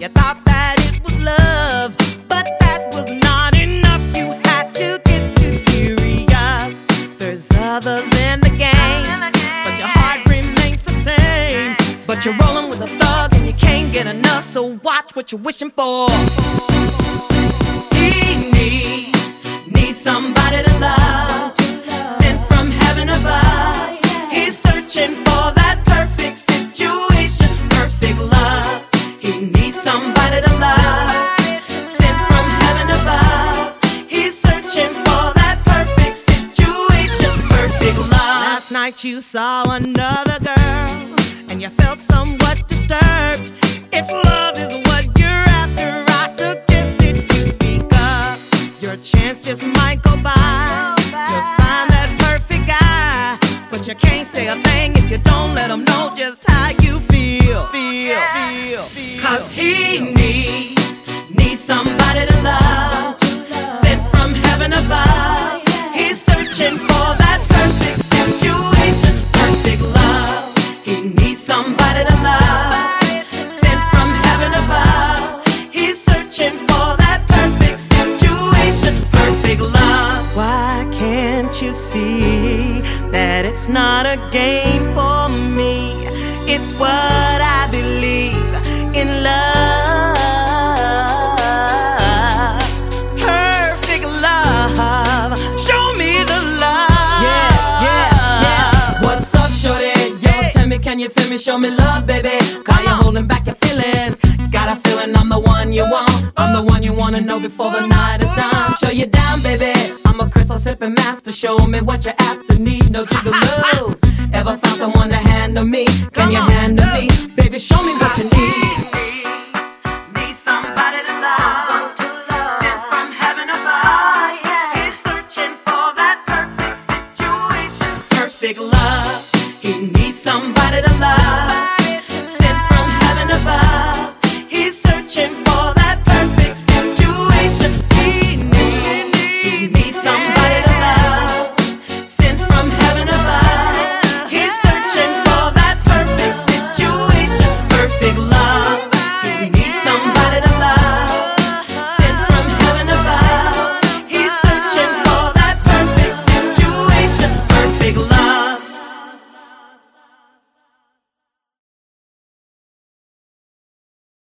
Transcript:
You thought that it was love, but that was not enough. You had to get too serious. There's others in the game, but your heart remains the same. But you're rolling with a thug and you can't get enough, so watch what you're wishing for. He needs somebody to love, sent from heaven above. He's searching for that perfect situation, perfect love. He needs somebody to love, sent from heaven above. He's searching for that perfect situation, perfect love. Last night you saw another girl and you felt somewhat disturbed. If love is what you're after, I suggested you speak up. Your chance just might go by to find that perfect guy, but you can't say a thing if you don't let him know just how you feel. Cause he needs somebody to love, sent from heaven above. He's searching for that perfect situation, perfect love. He needs somebody to love, sent from heaven above. He's searching for that perfect situation, perfect love. Why can't you see that it's not a game for me? It's what I believe in love. Perfect love. Show me the love. Yeah. What's up, shorty? Yo, tell me, can you feel me? Show me love, baby. Cause you're holding back your feelings. Got a feeling I'm the one you want. I'm the one you wanna know before the night is done. Show you down, baby. I'm a crystal sipping master. Show me what you're after. Need no jiggalos. Ever found someone